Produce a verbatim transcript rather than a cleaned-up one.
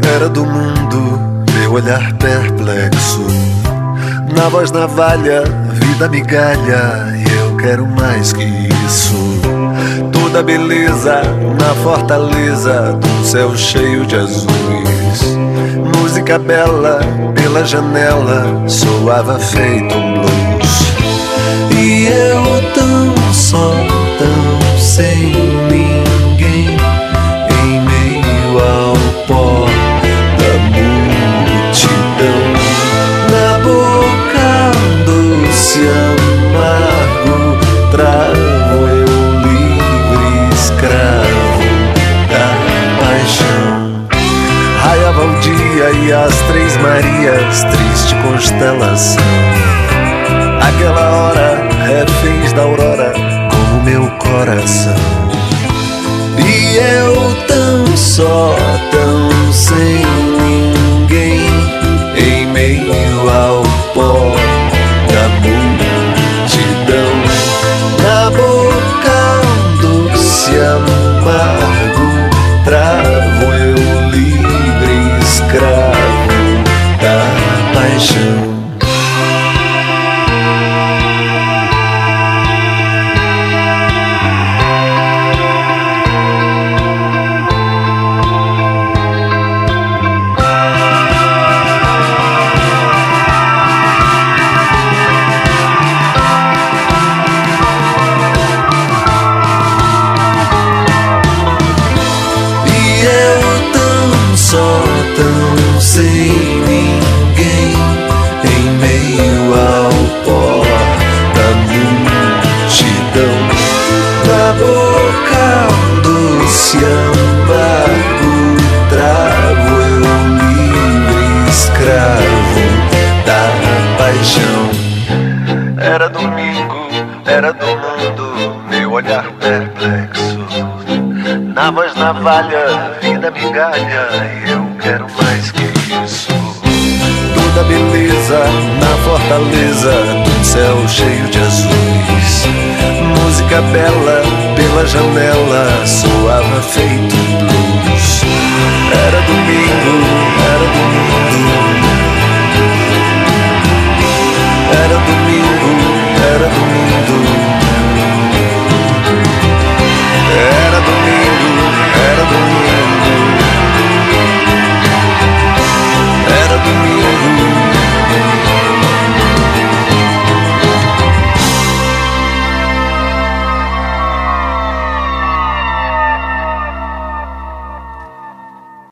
Era do mundo, meu olhar perplexo. Na voz navalha, vida migalha, e eu quero mais que isso. Toda beleza na fortaleza do céu cheio de azuis. Música bela pela janela soava feito um blues. E eu tão só, tão sem ninguém, em meio ao pó da multidão. Na boca um doce amargo, travo eu livre escravo da paixão. Raiava o dia e as três Marias, triste constelação. Aquela hora, reféns da aurora, como meu coração. E eu tão só, tão sem ninguém, em meio ao pó da multidão. Na boca um doce amargo, travo eu livre escravo da paixão. Só tão sem ninguém, em meio ao pó da multidão. Na boca um doce amargo, travo eu livre escravo da paixão. Era domingo, era do mundo, meu olhar perplexo. Na voz navalha, vida migalha, e eu quero mais que isso. Toda beleza na fortaleza do céu cheio de azuis. Música bela pela janela soava feito blues. Era domingo.